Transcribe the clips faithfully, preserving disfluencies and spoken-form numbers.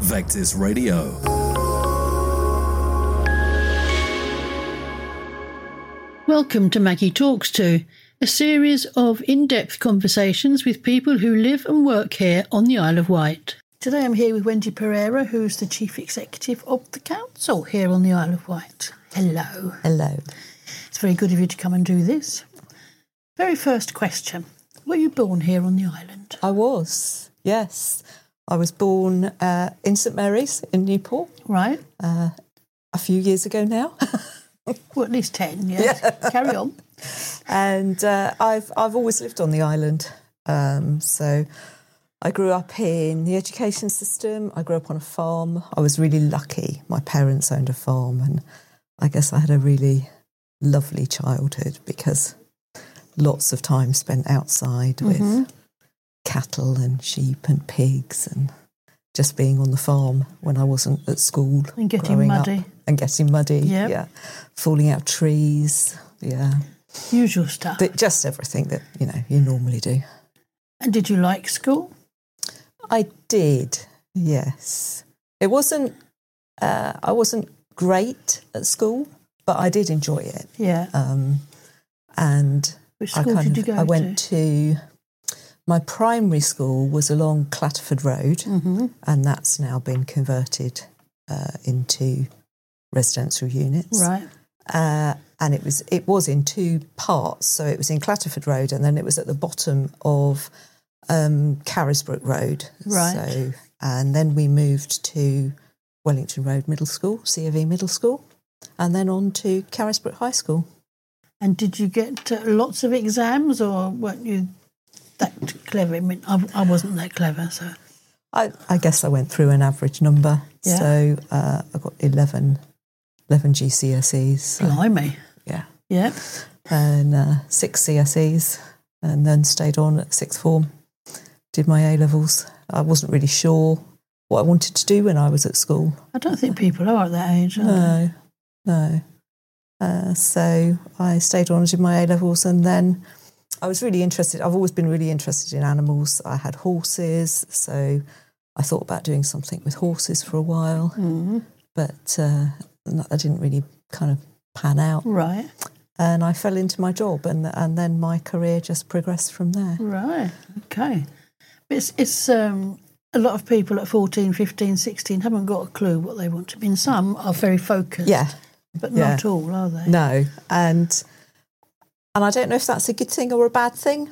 Vectis Radio. Welcome to Maggie Talks To, a series of in-depth conversations with people who live and work here on the Isle of Wight. Today I'm here with Wendy Pereira, who's the Chief Executive of the Council here on the Isle of Wight. Hello. Hello. It's very good of you to come and do this. Very first question. Were you born here on the island? I was, yes. I was born uh, in St Mary's in Newport. Right. Uh, a few years ago now. Well, at least ten, yes. Yeah. Carry on. And uh, I've I've always lived on the island. Um, so I grew up in the education system. I grew up on a farm. I was really lucky. My parents owned a farm, and I guess I had a really lovely childhood because lots of time spent outside with mm-hmm. cattle and sheep and pigs and just being on the farm when I wasn't at school. And getting muddy. And getting muddy, yep. yeah. Falling out of trees, yeah. Usual stuff. But just everything that, you know, you normally do. And did you like school? I did, yes. It wasn't, uh, I wasn't great at school, but I did enjoy it. Yeah. Um, and Which school I kind did of, you go I went to? to, my primary school was along Clatterford Road, mm-hmm. and that's now been converted uh, into residential units. Right. Uh, and it was it was in two parts. So it was in Clatterford Road, and then it was at the bottom of um, Carisbrooke Road. Right. So, and then we moved to Wellington Road Middle School, C of E Middle School, and then on to Carisbrooke High School. And did you get uh, lots of exams, or weren't you that clever? I mean, I, I wasn't that clever, so... I, I guess I went through an average number. Yeah. So uh, I got eleven, eleven G C S Es. So, Blimey. yeah. Yeah. And uh, six C S Es, and then stayed on at sixth form. Did my A-levels. I wasn't really sure what I wanted to do when I was at school. I don't think people are at that age, are No, no. Uh, so I stayed on and did my A-levels, and then I was really interested. I've always been really interested in animals. I had horses, so I thought about doing something with horses for a while, mm-hmm. but uh, that didn't really kind of pan out. Right. And I fell into my job, and and then my career just progressed from there. Right, okay. It's, it's um, a lot of people at fourteen, fifteen, sixteen haven't got a clue what they want to be. And some are very focused. Yeah. But yeah. not all, are they? No. And and I don't know if that's a good thing or a bad thing,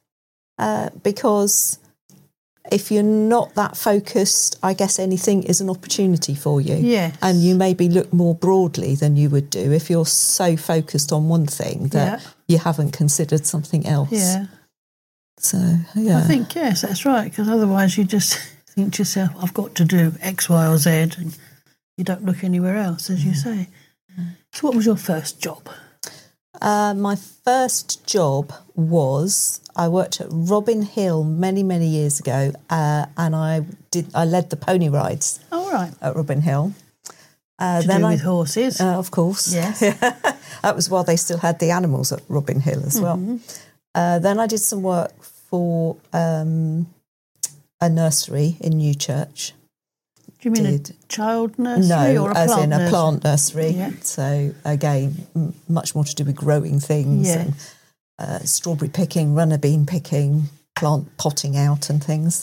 uh, because if you're not that focused, I guess anything is an opportunity for you. Yes. And you maybe look more broadly than you would do if you're so focused on one thing that yeah. you haven't considered something else. Yeah. So, yeah. I think, yes, that's right, because otherwise you just think to yourself, I've got to do X, Y or Z, and you don't look anywhere else, as you say. So what was your first job? Uh, my first job was, I worked at Robin Hill many, many years ago, uh, and I did I led the pony rides Oh, right. at Robin Hill. Uh, to then do I, with horses? Uh, of course. Yes. That was while they still had the animals at Robin Hill as well. Mm-hmm. Uh, then I did some work for um, a nursery in Newchurch. Do you mean did. a child nursery no, or a as plant in a nursery? plant nursery. Yeah. So again, m- much more to do with growing things Yes. and uh, strawberry picking, runner bean picking, plant potting out and things.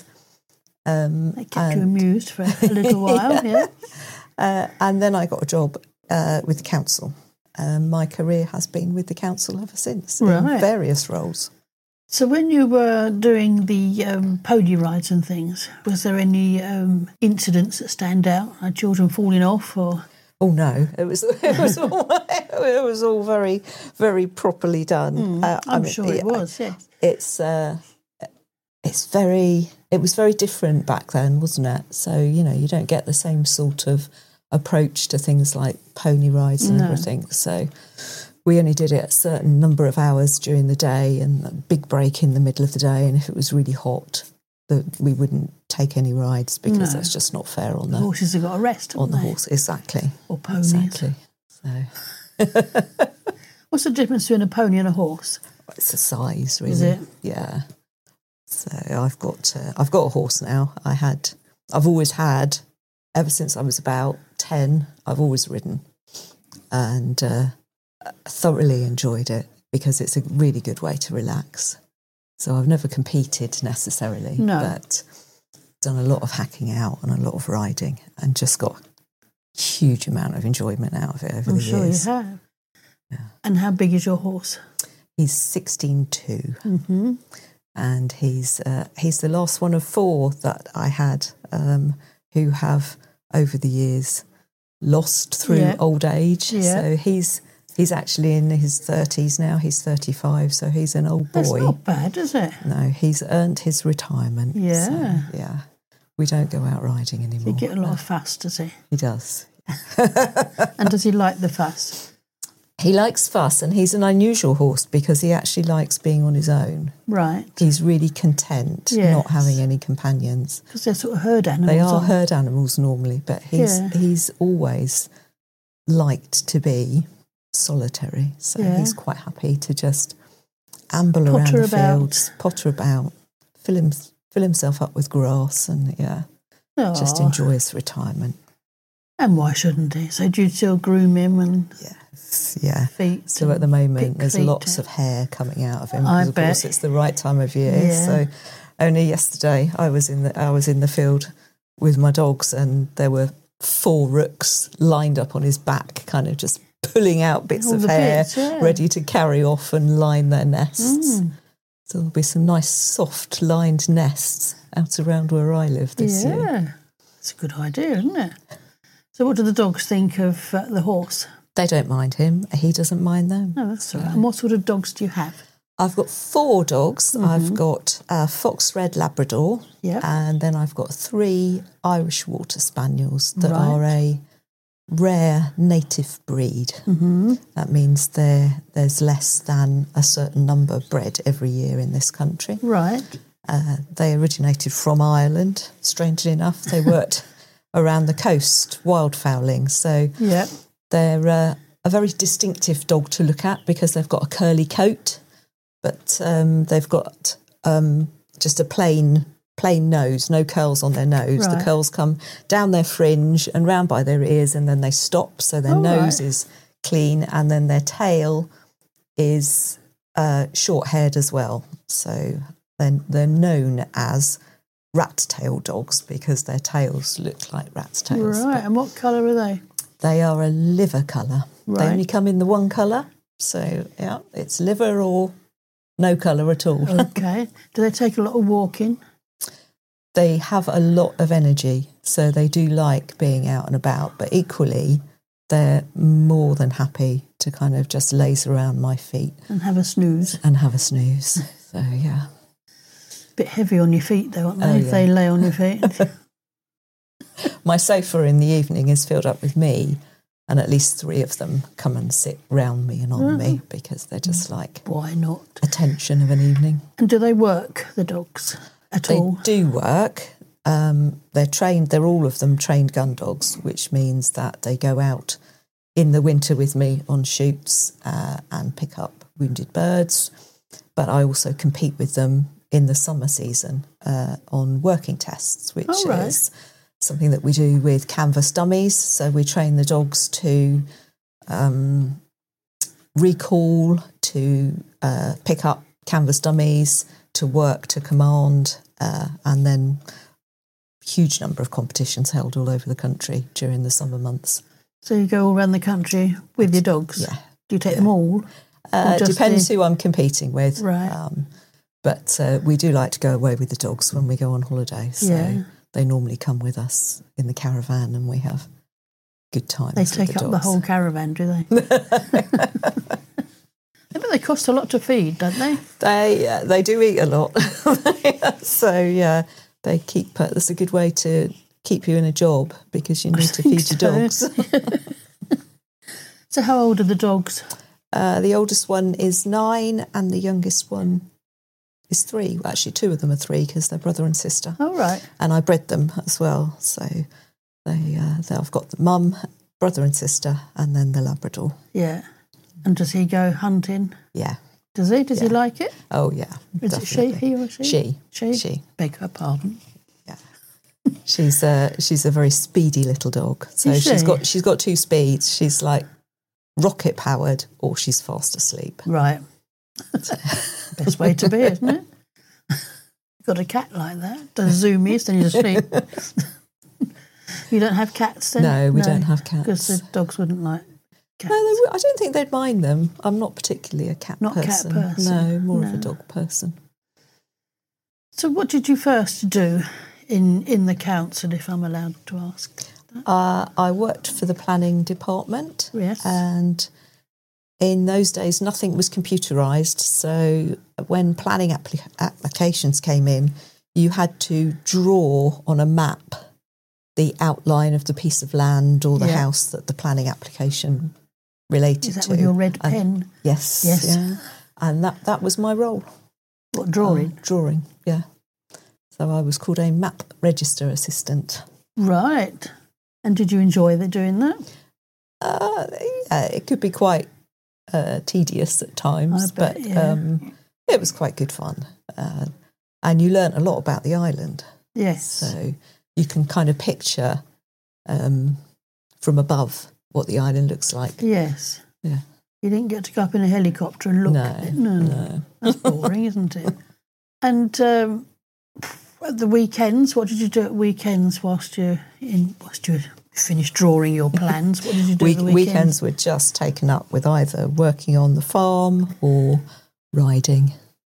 Um, They kept you amused for a little while, yeah. Uh, and then I got a job uh, with the council. Um, my career has been with the council ever since, in Right. various roles. So when you were doing the um, pony rides and things, was there any um, incidents that stand out? Are children falling off or...? Oh no, it was it was all it was all very very properly done. Mm, uh, I'm I mean, sure it was. Yes, it's uh, it's very it was very different back then, wasn't it? So you know you don't get the same sort of approach to things like pony rides and No. everything. So we only did it a certain number of hours during the day, and a big break in the middle of the day. And if it was really hot, the, we wouldn't take any rides because No. that's just not fair on the the horses have got a rest, haven't on the they? horse. Exactly, Or ponies. exactly. So What's the difference between a pony and a horse? it's the size, really. Is it? Yeah. So I've got uh, I've got a horse now. I had I've always had ever since I was about ten, I've always ridden and uh, thoroughly enjoyed it because it's a really good way to relax. So I've never competed necessarily, No. but done a lot of hacking out and a lot of riding and just got a huge amount of enjoyment out of it over I'm the sure years. you have. Yeah. And how big is your horse? He's sixteen two, Mm-hmm. and he's uh, he's the last one of four that I had um, who have over the years lost through Yeah. old age. Yeah. So he's he's actually in his thirties now. He's thirty-five, so he's an old boy. That's not bad, is it? No, he's earned his retirement. Yeah. so, yeah. We don't go out riding anymore. You get a lot No. of fuss, does he? He does. And does he like the fuss? He likes fuss, and he's an unusual horse because he actually likes being on his own. Right. He's really content Yes. not having any companions. Because they're sort of herd animals. They are aren't herd animals normally, but he's Yeah. he's always liked to be solitary. So Yeah. he's quite happy to just amble Potter around the about. fields, potter about, fill him fill himself up with grass, and yeah, Aw. just enjoy his retirement. And why shouldn't he? So do you still groom him and Yes, yeah. feet? So at the and moment, pick there's feet lots out? of hair coming out of him. I Because of course, bet. it's the right time of year. Yeah. So only yesterday, I was in the I was in the field with my dogs, and there were four rooks lined up on his back, kind of just pulling out bits All of the hair, bits, yeah. ready to carry off and line their nests. Mm. So there'll be some nice soft lined nests out around where I live this yeah. year. It's a good idea, isn't it? So what do the dogs think of uh, the horse? They don't mind him. He doesn't mind them. No, that's all right. And what sort of dogs do you have? I've got four dogs. Mm-hmm. I've got a fox red Labrador, Yeah. and then I've got three Irish Water Spaniels that Right. are a rare native breed. Mm-hmm. That means there there's less than a certain number bred every year in this country. Right. Uh, they originated from Ireland. Strangely enough, they worked around the coast wildfowling. So Yeah. they're uh, a very distinctive dog to look at because they've got a curly coat, but um, they've got um, just a plain plain nose, no curls on their nose. Right. The curls come down their fringe and round by their ears, and then they stop. So their Oh, nose right. is clean, and then their tail is uh, short-haired as well. So then they're known as rat-tail dogs because their tails look like rat's tails. Right. but And what colour are they? They are a liver colour. They Right. only come in the one colour. So, yeah, it's liver or no colour at all. Okay. Do they take a lot of walking? They have a lot of energy, so they do like being out and about, but equally they're more than happy to kind of just laze around my feet And have a snooze? and have a snooze. So, yeah. Bit heavy on your feet, though, aren't they? Oh, If yeah. they lay on your feet. My sofa in the evening is filled up with me, and at least three of them come and sit round me and on me because they're just like Why not? attention of an evening. And do they work, the dogs, at They all? do work. Um, they're trained, they're all of them trained gun dogs, which means that they go out in the winter with me on shoots uh, and pick up wounded birds. But I also compete with them in the summer season uh, on working tests, which Oh, right. is something that we do with canvas dummies. So we train the dogs to um, recall, to uh, pick up canvas dummies, to work to command, uh, and then huge number of competitions held all over the country during the summer months. So you go all around the country with your dogs? Yeah. Do you take them all? Uh, Or just depends the- who I'm competing with. Right. Um, but uh, we do like to go away with the dogs when we go on holiday. So Yeah. they normally come with us in the caravan and we have good times They with take the up the dogs. whole caravan, do they? Yeah, but they cost a lot to feed, don't they? They uh, they do eat a lot. So, yeah, they keep, uh, that's a good way to keep you in a job because you I need to think feed your so. dogs. So how old are the dogs? Uh, the oldest one is nine and the youngest one is three. Well, actually, two of them are three because they're brother and sister. Oh, right. And I bred them as well. So they, uh, they I've got the mum, brother and sister, and then the Labrador. Yeah. And does he go hunting? Yeah. Does he? Does he Yeah. like it? Oh, yeah. Is definitely. it she, he or she? She. She? She. Beg her pardon. Yeah. she's a she's a very speedy little dog. So Is she's she? got she's got two speeds. She's like rocket powered, or she's fast asleep. Right. Best way to be, isn't it? Got a cat like that. Does zoomies, then you're asleep. You don't have cats then? No, we don't have cats. Because the dogs wouldn't like cats. No, they, I don't think they'd mind them. I'm not particularly a cat Not person. cat person. No, more No. of a dog person. So what did you first do in, in the council, if I'm allowed to ask? Uh, I worked for the planning department. Yes. And in those days, nothing was computerised. So when planning appli- applications came in, you had to draw on a map the outline of the piece of land or the Yeah. house that the planning application related Is that to. with your red And- pen? Yes. Yes. Yeah. And that, that was my role. What, drawing? Uh, drawing, yeah. So I was called a map register assistant. Right. And did you enjoy the, doing that? Uh, yeah, it could be quite uh, tedious at times, I bet, but yeah. um, it was quite good fun. Uh, and you learnt a lot about the island. Yes. So you can kind of picture um, from above what the island looks like. Yes. Yeah. You didn't get to go up in a helicopter and look No, at it. No. no. That's boring, isn't it? And um, at the weekends, what did you do at weekends whilst you in whilst you finished drawing your plans? What did you do Week- at the weekends? weekends were just taken up with either working on the farm or riding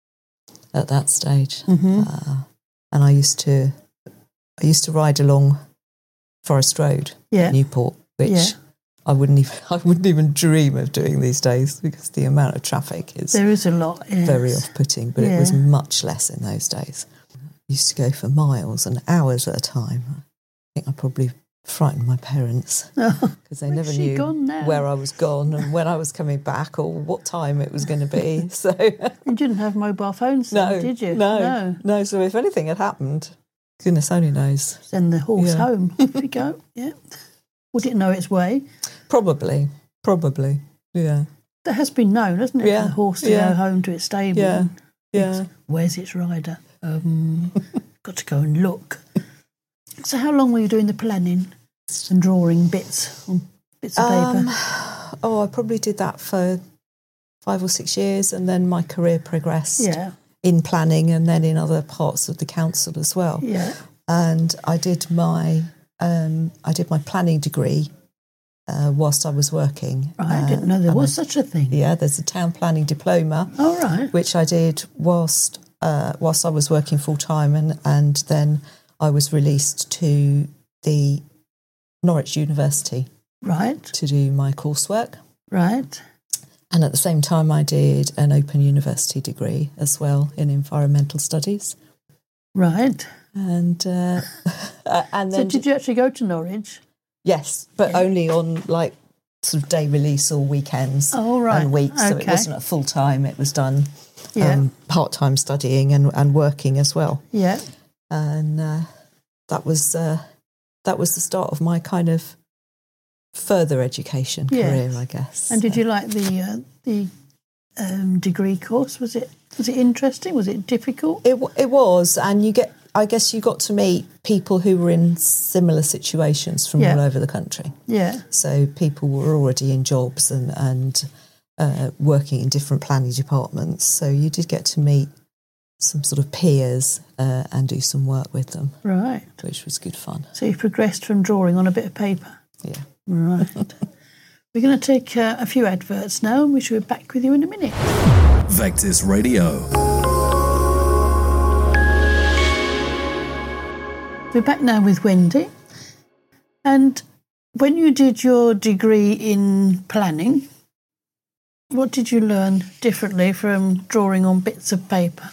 at that stage. Mhm. Uh, and I used to, I used to ride along Forest Road, Yeah. Newport, which Yeah. I wouldn't even, I wouldn't even dream of doing these days because the amount of traffic is There is a lot. Yes. very off-putting. But it was Yeah. much less in those days. I used to go for miles and hours at a time. I think I probably frightened my parents because they Where's never she knew gone now? where I was gone and when I was coming back or what time it was going to be. So You didn't have mobile phones then, no, did you? no, No. no. So if anything had happened, goodness only knows. Send the horse Yeah. home. Off you go. Yeah. Would it know its way? Probably, probably, yeah, That has been known, hasn't it? Yeah. For the horse to Yeah. go home to its stable. yeah, and yeah. Where's its rider? Um, got to go and look. So how long were you doing the planning and drawing bits on bits of paper? Um, oh, I probably did that for five or six years, and then my career progressed yeah, in planning and then in other parts of the council as well. yeah. And I did my um, I did my planning degree uh, whilst I was working. Right, I didn't Uh, know there and was I- such a thing. Yeah, there's a town planning diploma, All right. which I did whilst uh, whilst I was working full time, and and then I was released to the Norwich University Right, to do my coursework. right. And at the same time, I did an Open University degree as well in environmental studies. Right. And uh, and So then did you actually go to Norwich? yes, but Yeah. only on like sort of day release or weekends Oh, right. and weeks. So it Okay. wasn't a full time. It was done Yeah. um, part time studying and, and working as well. Yeah. And uh, that was uh, that was the start of my kind of further education Yes. career, I guess. And did you like the uh, the um, degree course? Was it was it interesting? Was it difficult? It w- it was, and you get. I guess you got to meet people who were in similar situations from Yeah. all over the country. Yeah. So people were already in jobs and and uh, working in different planning departments. So you did get to meet some sort of peers uh, and do some work with them, Right. which was good fun. So you progressed from drawing on a bit of paper. Yeah. Right. We're going to take uh, a few adverts now, and we shall be back with you in a minute. Vectis Radio. We're back now with Wendy. And when you did your degree in planning, what did you learn differently from drawing on bits of paper?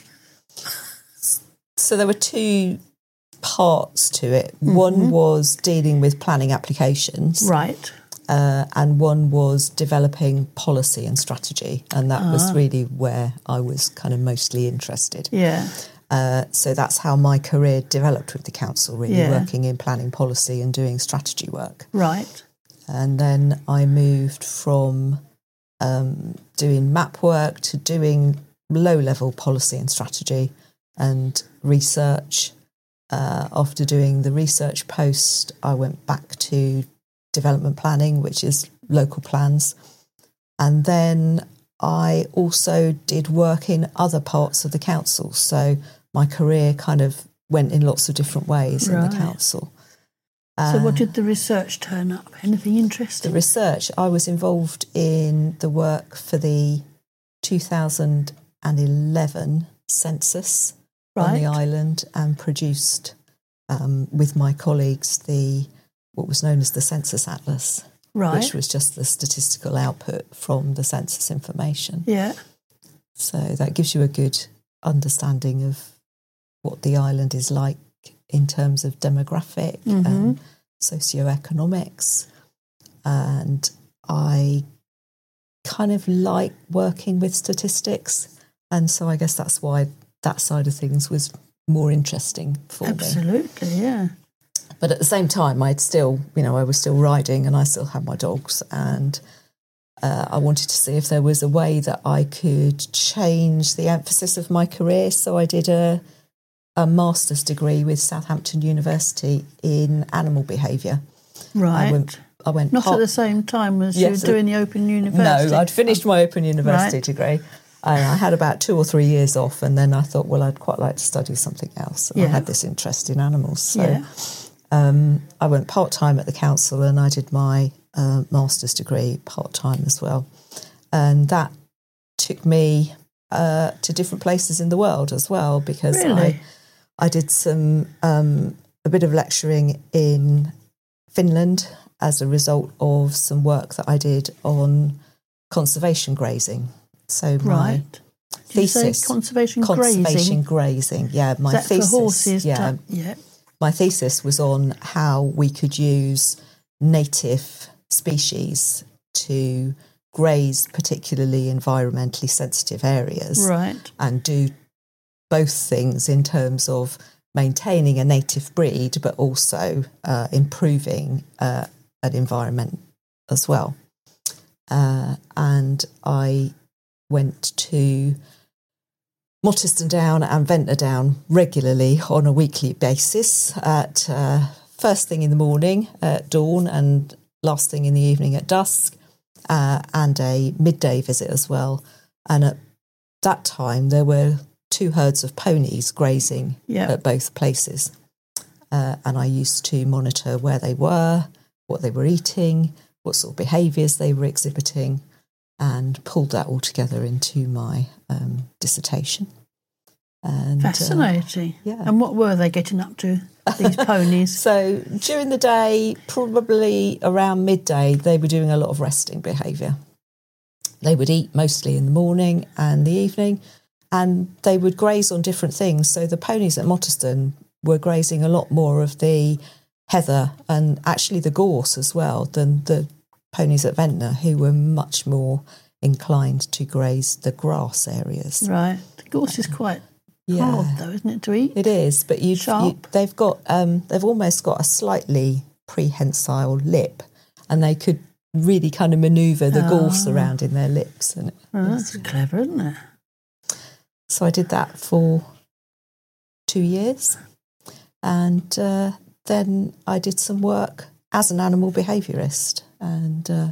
So there were two parts to it. Mm-hmm. One was dealing with planning applications. Right. Uh, and one was developing policy and strategy, and that was really where I was kind of mostly interested. Yeah. Uh, so that's how my career developed with the council, really, Yeah. working in planning policy and doing strategy work. Right. And then I moved from um, doing map work to doing low-level policy and strategy and research uh, after doing the research post, I went back to development planning, which is local plans. And then I also did work in other parts of the council. So my career kind of went in lots of different ways Right. in the council. So what Uh, did the research turn up? Anything The interesting? research, I was involved in the work for the two thousand eleven census on the Right. island and produced um, with my colleagues the what was known as the Census Atlas, Right. which was just the statistical output from the census information. Yeah. So that gives you a good understanding of what the island is like in terms of demographic Mhm. and socioeconomics. And I kind of like working with statistics. And so I guess that's why that side of things was more interesting for me. Absolutely, yeah. But at the same time, I'd still, you know, I was still riding and I still had my dogs. And uh, I wanted to see if there was a way that I could change the emphasis of my career. So I did a, a master's degree with Southampton University in animal behaviour. Right. I went, I went Not part- at the same time as Yes, you were doing the Open University. No, I'd finished my Open University Right. degree. And I had about two or three years off, and then I thought, well, I'd quite like to study something else. And Yeah. I had this interest in animals. So Yeah. um, I went part-time at the council, and I did my uh, master's degree part-time as well. And that took me uh, to different places in the world as well, because Really? I, I did some um, a bit of lecturing in Finland as a result of some work that I did on conservation grazing. So my Right. Did you say thesis, conservation, conservation grazing? grazing, yeah, my Is that thesis, for horses? yeah, to- yeah. my thesis was on how we could use native species to graze particularly environmentally sensitive areas, Right. and do both things in terms of maintaining a native breed, but also uh, improving uh, an environment as well. Uh, and I went to Mottiston Down and Ventnor Down regularly on a weekly basis at uh, first thing in the morning at dawn and last thing in the evening at dusk, uh, and a midday visit as well. And at that time, there were two herds of ponies grazing Yeah. at both places. Uh, and I used to monitor where they were, what they were eating, what sort of behaviours they were exhibiting, and pulled that all together into my um, dissertation. And, uh, Fascinating. yeah. And what were they getting up to, these ponies? So during the day, probably around midday, they were doing a lot of resting behaviour. They would eat mostly in the morning and the evening, and they would graze on different things. So the ponies at Mottiston were grazing a lot more of the heather and actually the gorse as well than the ponies at Ventnor, who were much more inclined to graze the grass areas. Right. The gorse is quite Yeah. hard, though, isn't it, to eat? It is, but you, Sharp. you they've got um, they've almost got a slightly prehensile lip, and they could really kind of manoeuvre the gorse Ah. around in their lips. And it, Oh, that's clever, isn't it? so I did that for two years, and uh, then I did some work as an animal behaviourist, and uh,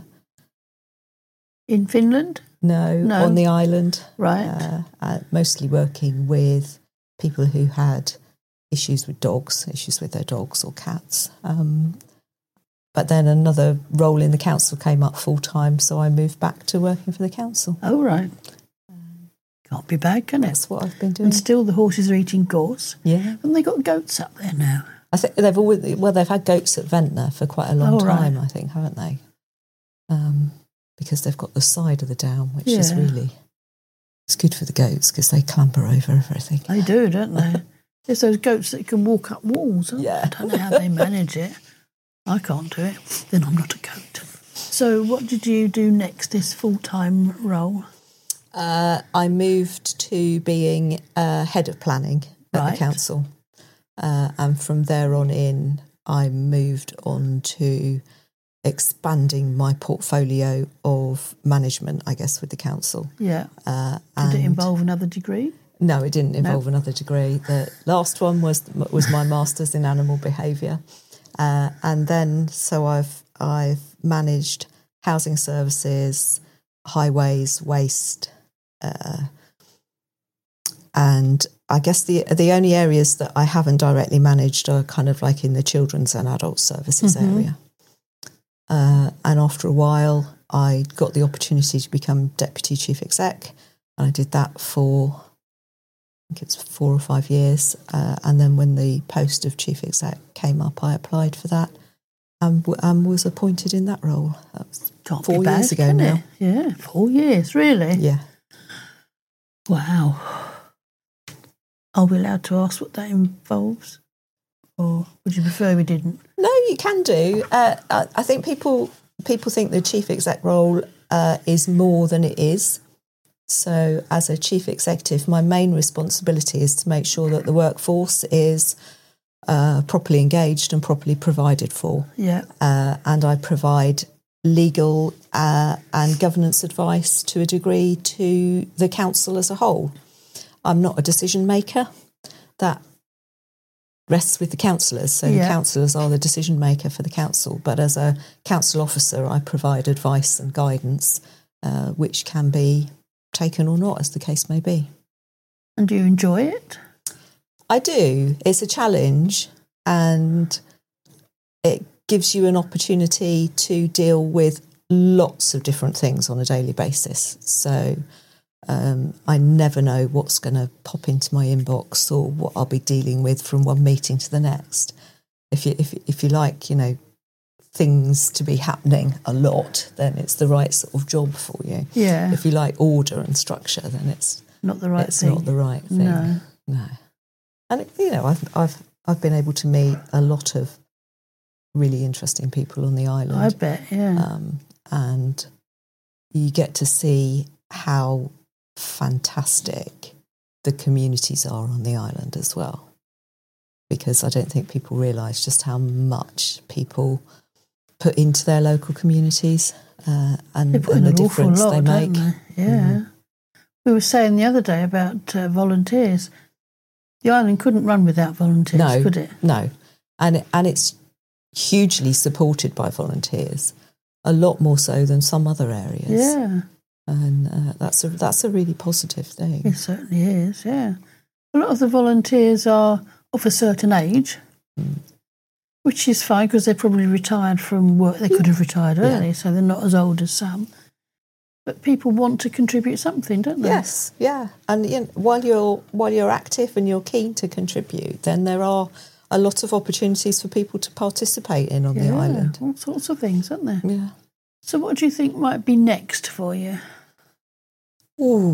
In Finland? no, No. on the island. Right. Uh, uh, mostly working with people who had issues with dogs, issues with their dogs or cats. Um, but then another role in the council came up full time, so I moved back to working for the council. Oh, right. Can't be bad, can it? That's what I've been doing. And still the horses are eating gorse. Yeah, And they got goats up there now. I think they've always well they've had goats at Ventnor for quite a long Oh, right. time, I think, haven't they? Um, because they've got the side of the down, which is Yeah. really it's good for the goats because they clamber over everything. They do, don't they? There's those goats that can walk up walls. Aren't Yeah. they? I don't know how they manage it. I can't do it. Then I'm not a goat. So what did you do next, this full-time role? Uh, I moved to being uh, head of planning at Right. the council. Uh, and from there on in, I moved on to expanding my portfolio of management, I guess, with the council. Yeah. Uh, Did and it involve another degree? No, it didn't involve No. another degree. The last one was was my master's in animal behaviour, uh, and then so I've I've managed housing services, highways, waste, uh, and I guess the the only areas that I haven't directly managed are kind of like in the children's and adult services Mhm. area. Uh, and after a while, I got the opportunity to become deputy chief exec, and I did that for. I think it's four or five years. Uh, and then when the post of chief exec came up, I applied for that and, w- and was appointed in that role. That was Can't four be bad, years ago can now. it? Yeah, four years, really? Yeah. Wow. Are we allowed to ask what that involves? Or would you prefer we didn't? No, you can do. Uh, I, I think people people think the chief exec role uh, is more than it is. So as a chief executive, my main responsibility is to make sure that the workforce is uh, properly engaged and properly provided for. Yeah. Uh, and I provide legal uh, and governance advice to a degree to the council as a whole. I'm not a decision maker. That rests with the councillors. So Yeah. the councillors are the decision maker for the council. But as a council officer, I provide advice and guidance, uh, which can be taken or not, as the case may be. And do you enjoy it? I do. It's a challenge, and it gives you an opportunity to deal with lots of different things on a daily basis. So um, I never know what's going to pop into my inbox or what I'll be dealing with from one meeting to the next. If you if if you like, you know, things to be happening a lot, then it's the right sort of job for you. Yeah. If you like order and structure, then it's Not the right it's thing. not the right thing. No. No. And you know, I've I've I've been able to meet a lot of really interesting people on the island. I bet, yeah. Um, and you get to see how fantastic the communities are on the island as well. Because I don't think people realise just how much people put into their local communities uh, and, They put and in the an awful difference lot, they make. don't they? Yeah. Mm. We were saying the other day about uh, volunteers. The island couldn't run without volunteers, No, could it? no. And, it, and it's hugely supported by volunteers, a lot more so than some other areas. Yeah, And uh, that's a that's a really positive thing. it certainly is, yeah. A lot of the volunteers are of a certain age, Mm. which is fine because they're probably retired from work. They could have retired Yeah. early, so they're not as old as some. But people want to contribute something, don't they? Yes, yeah. And you know, while you're while you're active and you're keen to contribute, then there are a lot of opportunities for people to participate in on Yeah, the island. all sorts of things, aren't there? Yeah. So what do you think might be next for you? Ooh.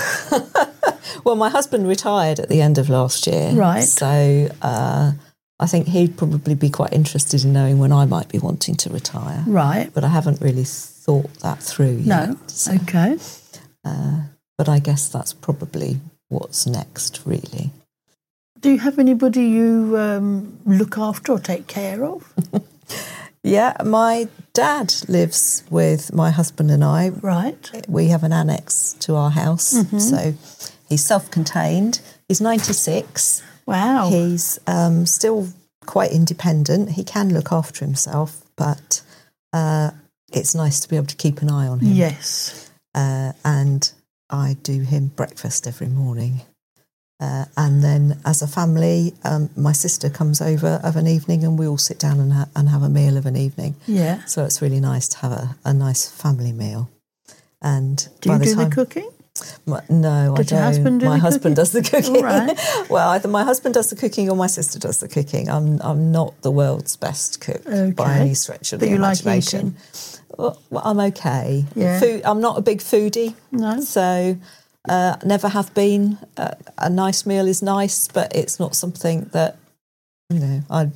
Well, my husband retired at the end of last year. Right. So uh, I think he'd probably be quite interested in knowing when I might be wanting to retire. Right. But I haven't really thought that through yet. No. So, Okay. uh, but I guess that's probably what's next, really. Do you have anybody you um, look after or take care of? Yeah, my dad lives with my husband and I. Right. We have an annex to our house, Mhm. so he's self-contained. He's ninety-six. Wow. He's um, still quite independent. He can look after himself, but uh, it's nice to be able to keep an eye on him. Yes. Uh, and I do him breakfast every morning. Uh, and then as a family, um, my sister comes over of an evening and we all sit down and, ha- and have a meal of an evening. Yeah. So it's really nice to have a, a nice family meal. And Do by you the do time, the cooking? My, no, Does I your don't. husband do my the husband cooking? does the cooking. All right. Well, either my husband does the cooking or my sister does the cooking. I'm I'm not the world's best cook Okay. by any stretch of But the you like imagination. eating? Well, well, I'm okay. Yeah. Food, I'm not a big foodie. No. So uh, never have been. Uh, a nice meal is nice, but it's not something that, you know, I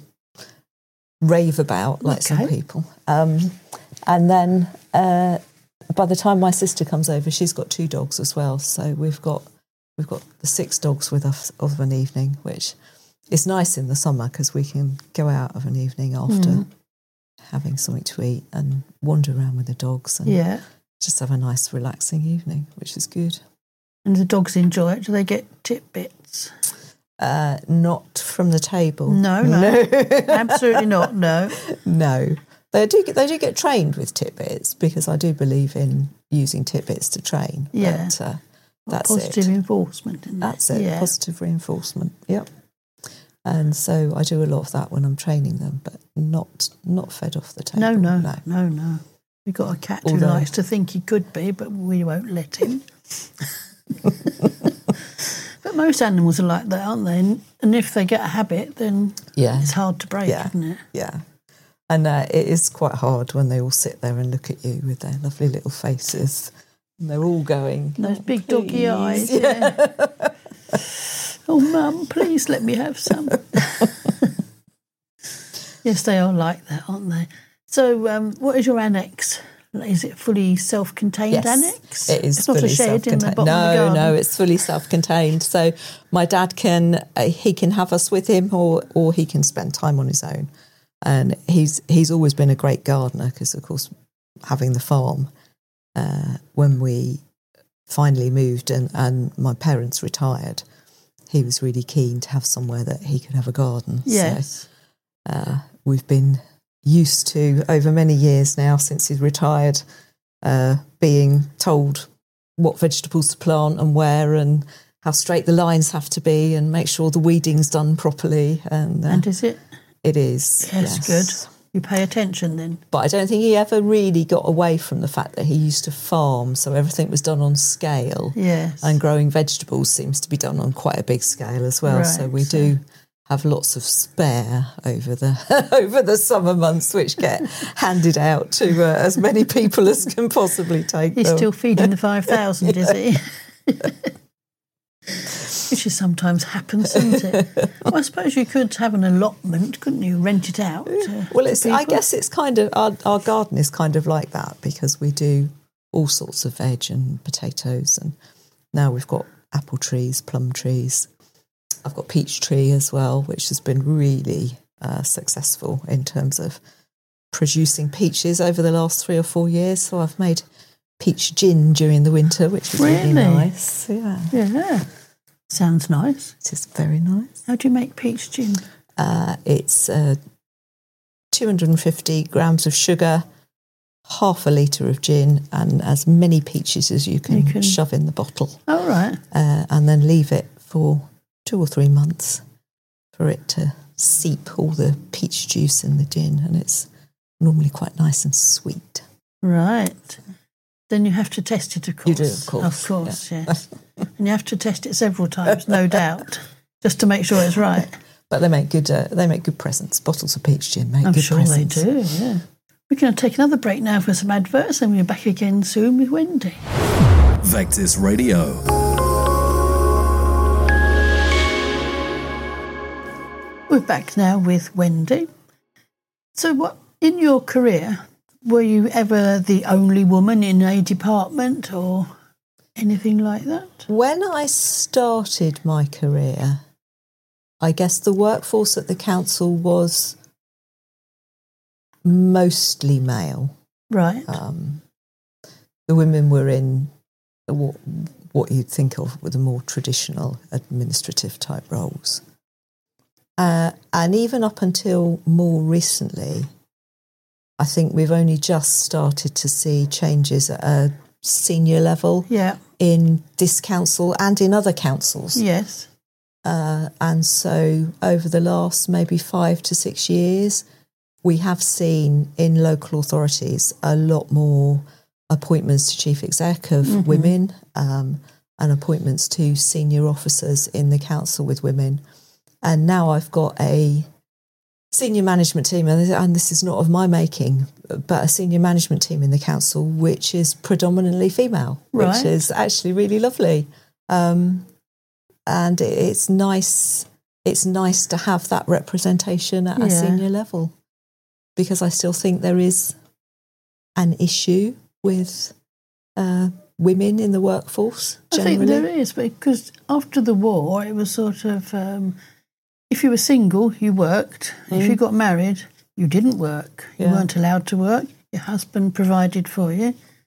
rave about like some Okay. people. Um, and then uh, by the time my sister comes over, she's got two dogs as well. So we've got we've got the six dogs with us of an evening, which is nice in the summer because we can go out of an evening after Mm. having something to eat and wander around with the dogs and Yeah. just have a nice relaxing evening, which is good. And the dogs enjoy it. Do they get tidbits? Uh, not from the table. No, no, no. Absolutely not. No, no. They do get, they do get trained with tidbits because I do believe in using tidbits to train. Yeah, but, uh, that's positive it. reinforcement. Isn't That's it? it. Yeah. Positive reinforcement. Yep. And so I do a lot of that when I'm training them, but not not fed off the table. No, no, no, no, no. We've got a cat Although, who likes to think he could be, but we won't let him. But most animals are like that, aren't they? And, and if they get a habit, then yeah. it's hard to break, yeah. isn't it? Yeah. And uh, it is quite hard when they all sit there and look at you with their lovely little faces. And they're all going... And those oh, big please. doggy eyes. Yeah. yeah. Oh, Mum, please let me have some. Yes, they are like that, aren't they? So um, what is your annex? Is it fully self-contained yes, annex? It is it's not fully a shed in the self-contained. bottom no, of the garden. No, it's fully self-contained. So my dad can uh, he can have us with him, or or he can spend time on his own. And he's he's always been a great gardener because, of course, having the farm, uh, when we finally moved and, and my parents retired, he was really keen to have somewhere that he could have a garden. Yes. So, uh, we've been used to, over many years now since he's retired, uh, being told what vegetables to plant and where and how straight the lines have to be and make sure the weeding's done properly. And, uh, and is it? It is. Yes, yes, good. You pay attention then. But I don't think he ever really got away from the fact that he used to farm, so everything was done on scale. Yes. And growing vegetables seems to be done on quite a big scale as well. Right, so we so. do have lots of spare over the over the summer months, which get handed out to uh, as many people as can possibly take He's them. still feeding the five thousand, is he? Which is sometimes happens, doesn't it? Well, I suppose you could have an allotment, couldn't you? Rent it out. To, well, it's. to I guess it's kind of our, our garden is kind of like that because we do all sorts of veg and potatoes, and now we've got apple trees, plum trees. I've got peach tree as well, which has been really uh, successful in terms of producing peaches over the last three or four years. So I've made peach gin during the winter, which is really, really nice. Yeah, yeah, sounds nice. It is very nice. How do you make peach gin? Uh, it's uh, two hundred fifty grams of sugar, half a litre of gin, and as many peaches as you can, You can- shove in the bottle, All right. uh, and then leave it for two or three months for it to seep all the peach juice in the gin, and it's normally quite nice and sweet. Right. Then you have to test it, of course. You do, of course. Of course, yeah. yes. And you have to test it several times, no doubt, just to make sure it's right. But they make good. Uh, they make good presents. Bottles of peach gin make I'm good sure presents. they do, yeah. We're going to take another break now for some adverts, and we're back again soon with Wendy. Vectis Radio. We're back now with Wendy. So what, in your career, were you ever the only woman in a department or anything like that? When I started my career, I guess the workforce at the council was mostly male. Right. Um, the women were in what, what you'd think of with the more traditional administrative type roles. Uh, and even up until more recently, I think we've only just started to see changes at a senior level Yeah. in this council and in other councils. Yes. Uh, and so over the last maybe five to six years, we have seen in local authorities a lot more appointments to chief exec of Mhm. women um, and appointments to senior officers in the council with women. And now I've got a senior management team, and this is not of my making, but a senior management team in the council, which is predominantly female, Right. which is actually really lovely. Um, and it's nice. It's nice to have that representation at a Yeah. senior level, because I still think there is an issue with uh, women in the workforce generally. I think there is, because after the war, it was sort of, um, if you were single, you worked. Mm. If you got married, you didn't work. You Yeah. weren't allowed to work. Your husband provided for you.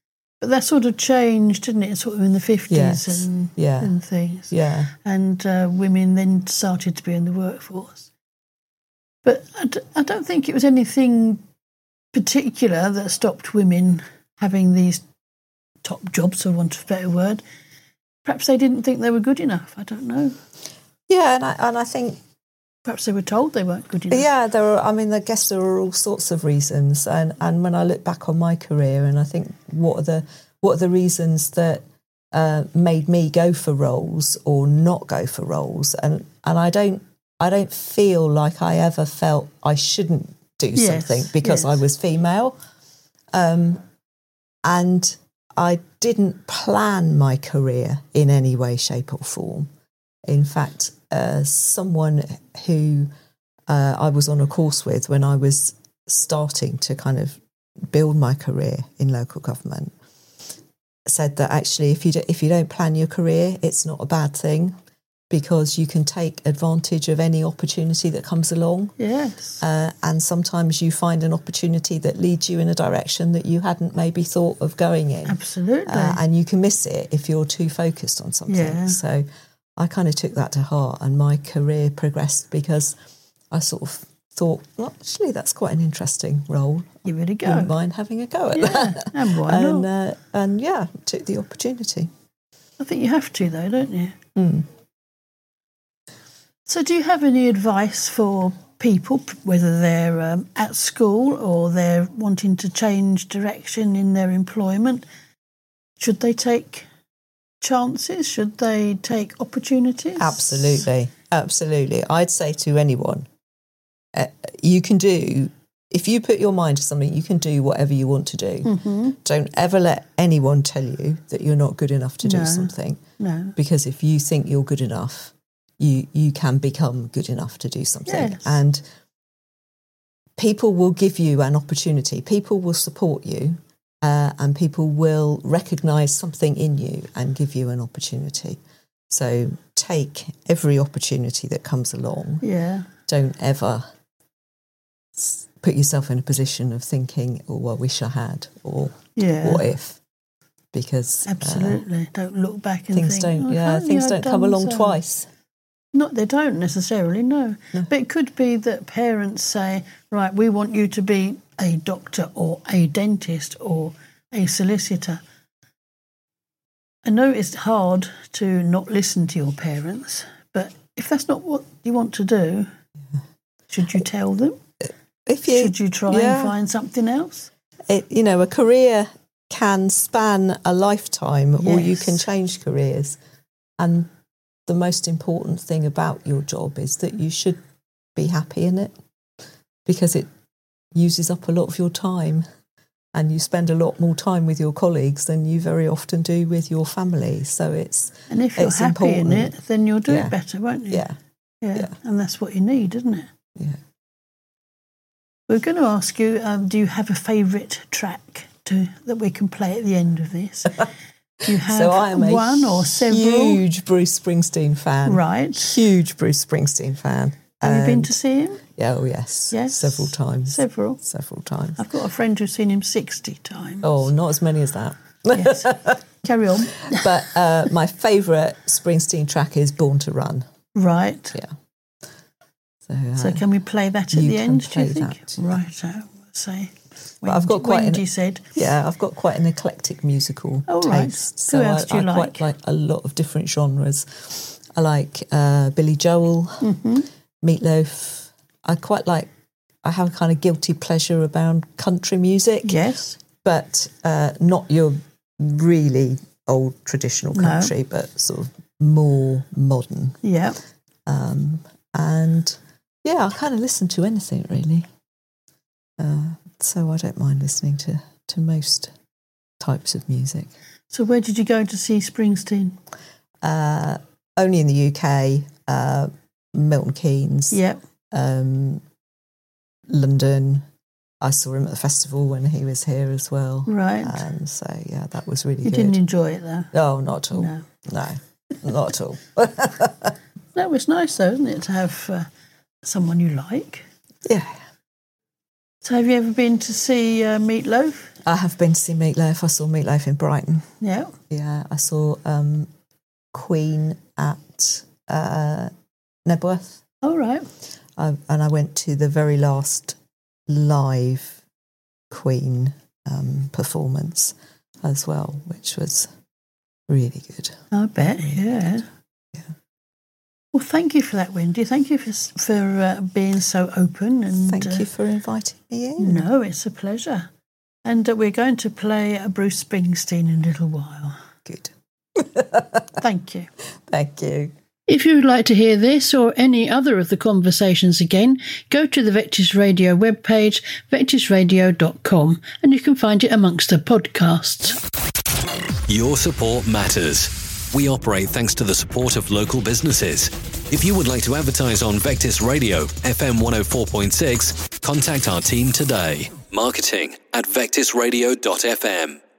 But that sort of changed, didn't it, sort of in the fifties Yes. and, Yeah. and things. Yeah. And uh, women then started to be in the workforce. But I, d- I don't think it was anything particular that stopped women having these top jobs, for want of a better word. Perhaps they didn't think they were good enough. I don't know. Yeah, and I, and I think... Perhaps they were told they weren't good enough. Yeah, there are. I mean, I guess there are all sorts of reasons, and, and when I look back on my career, and I think what are the what are the reasons that uh, made me go for roles or not go for roles, and and I don't I don't feel like I ever felt I shouldn't do Yes, something because yes. I was female, um, and I didn't plan my career in any way, shape, or form. In fact. Uh, someone who uh, I was on a course with when I was starting to kind of build my career in local government said that actually if you do, if you don't plan your career, it's not a bad thing because you can take advantage of any opportunity that comes along. Yes. Uh, and sometimes you find an opportunity that leads you in a direction that you hadn't maybe thought of going in. Absolutely. Uh, and you can miss it if you're too focused on something. Yeah. So I kind of took that to heart and my career progressed because I sort of thought, well, actually, that's quite an interesting role. Give it a go. Wouldn't mind having a go at Yeah, that. and why and, not? Uh, and yeah, took the opportunity. I think you have to, though, don't you? Mm. So do you have any advice for people, p- whether they're um, at school or they're wanting to change direction in their employment? Should they take chances? Should they take opportunities? Absolutely. Absolutely. I'd say to anyone, uh, you can do, if you put your mind to something, you can do whatever you want to do. Mm-hmm. Don't ever let anyone tell you that you're not good enough to No. do something. No. Because if you think you're good enough, you you can become good enough to do something. Yes. And people will give you an opportunity. People will support you uh, and people will recognise something in you and give you an opportunity. So take every opportunity that comes along. Yeah. Don't ever s- put yourself in a position of thinking, oh, well, I wish I had, or Yeah. what if? Because uh, Absolutely. Don't look back and things think, don't, "Oh, if yeah, only things I'd don't come done along so." twice. Not they don't necessarily, no. No. But it could be that parents say, right, we want you to be a doctor or a dentist or a solicitor. I know it's hard to not listen to your parents, but if that's not what you want to do, should you tell them? If you, Should you try yeah. and find something else? it, you know, a career can span a lifetime or you Yes. can change careers. And the most important thing about your job is that you should be happy in it because it uses up a lot of your time and you spend a lot more time with your colleagues than you very often do with your family. So it's, And if you're it's happy in important. it, then you'll do Yeah. it better, won't you? Yeah, yeah. yeah. And that's what you need, isn't it? yeah. We're going to ask you, um, do you have a favourite track to, that we can play at the end of this? Do you have So I am a one or several? huge Bruce Springsteen fan. Right. Huge Bruce Springsteen fan. Have you been And- to see him? Yeah, oh yes. Yes. Several times. Several. Several times. I've got a friend who's seen him sixty times. Oh, not as many as that. Yes. Carry on. But uh, my favourite Springsteen track is Born to Run. Right. Yeah. So, uh, So can we play that at you the can end, do you play think? that. Right. Uh, say. But I've got quite an- Wendy said. yeah, I've got quite an eclectic musical Oh, right. taste. Who So else I, do you I like? quite like a lot of different genres. I like uh, Billy Joel, Mm-hmm. Meatloaf. I quite like, I have a kind of guilty pleasure about country music. Yes. But uh, not your really old traditional No. country, but sort of more modern. Yeah. Um, and yeah, I kind of listen to anything really. Uh, so I don't mind listening to, to most types of music. So where did you go to see Springsteen? Uh, only in the U K, uh, Milton Keynes, Yep. um, London. I saw him at the festival when he was here as well. Right. And so, yeah, that was really You good. didn't enjoy it though? Oh, not at all. No. No, not at all. No, it's nice though, isn't it, to have uh, someone you like. Yeah. So have you ever been to see uh, Meatloaf? I have been to see Meatloaf. I saw Meatloaf in Brighton. Yeah. Yeah, I saw um, Queen at uh, Nebworth. All right. I, and I went to the very last live Queen um, performance as well, which was really good. I bet, yeah. Yeah. Well, thank you for that, Wendy. Thank you for for uh, being so open. And Thank uh, you for inviting me in. No, it's a pleasure. And uh, we're going to play a Bruce Springsteen in a little while. Good. Thank you. Thank you. If you would like to hear this or any other of the conversations again, go to the Vectis Radio webpage, vectis radio dot com, and you can find it amongst the podcasts. Your support matters. We operate thanks to the support of local businesses. If you would like to advertise on Vectis Radio, F M one oh four point six, contact our team today. Marketing at vectis radio dot f m.